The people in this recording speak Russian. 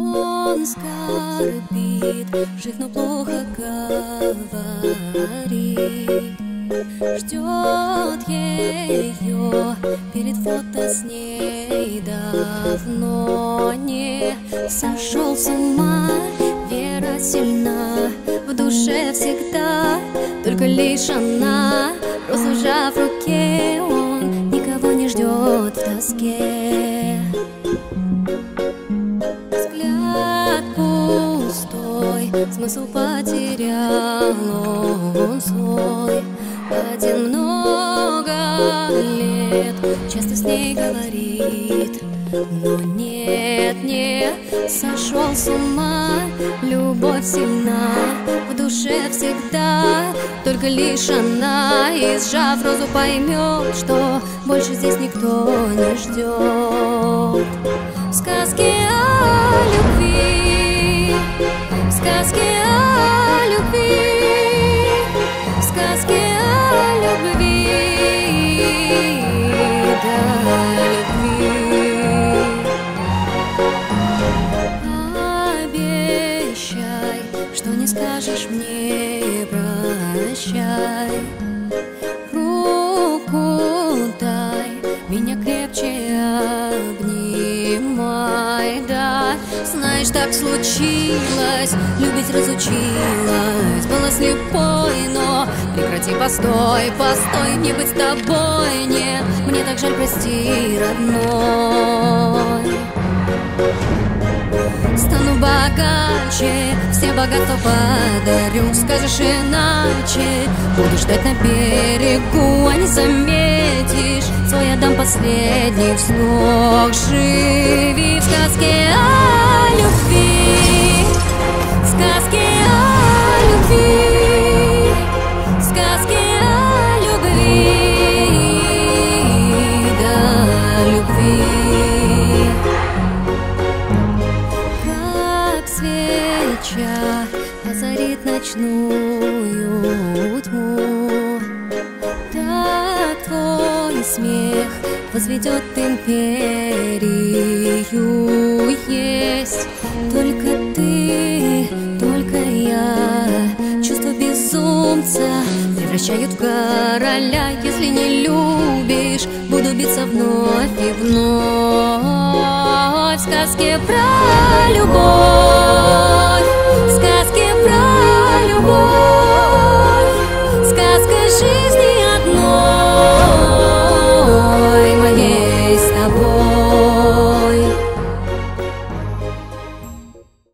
Он скорбит, жив, но плохо говорит. Ждет ее перед фото с ней давно. Не сошел с ума, вера сильна, в душе всегда только лишь она. Розу сжав в руке, он никого не ждет в тоске. Взгляд пустой, смысл потерял он свой. Один много лет часто с ней говорит, но нет, не сошел с ума. Любовь сильна, в душе всегда только лишь она. И сжав розу, поймет, что больше здесь никто не ждет. Сказки о любви, сказки о любви, сказки о любви, да, любви. Обещай, что не скажешь мне прощай. Руку дай, меня крепче обнимай, да. Знаешь, так случилось, любить разучилась. Была слепой, но прекрати, постой, постой. Не быть с тобой, не, мне так жаль, прости, родной. Стану богаче, все богатства подарю. Скажешь иначе, буду ждать на берегу. А не заметишь, свой отдам последний вздох. Живи в сказке о любви, сказки о любви, сказки о любви, да, любви. Как свеча озарит ночную тьму, так твой смех возведет империю. Есть только ты, только я. Чувства безумца превращают в короля. Если не любишь, буду биться вновь и вновь. В сказке про любовь